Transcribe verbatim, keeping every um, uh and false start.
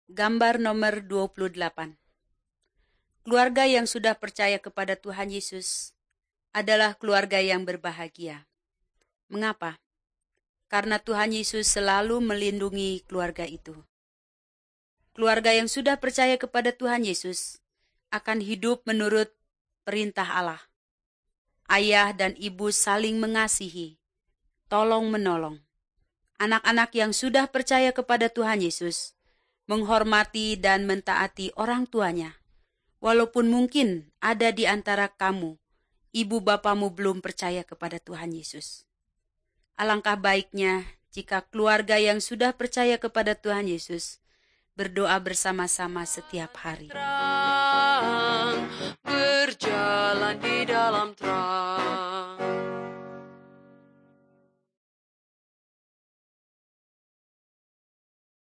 Gambar nomor dua puluh delapan. Keluarga yang sudah percaya kepada Tuhan Yesus adalah keluarga yang berbahagia. Mengapa? Karena Tuhan Yesus selalu melindungi keluarga itu. Keluarga yang sudah percaya kepada Tuhan Yesus akan hidup menurut perintah Allah. Ayah dan ibu saling mengasihi, tolong-menolong. Anak-anak yang sudah percaya kepada Tuhan Yesus menghormati dan mentaati orang tuanya. Walaupun mungkin ada di antara kamu, ibu bapamu belum percaya kepada Tuhan Yesus. Alangkah baiknya jika keluarga yang sudah percaya kepada Tuhan Yesus berdoa bersama-sama setiap hari. Terang, berjalan di dalam terang.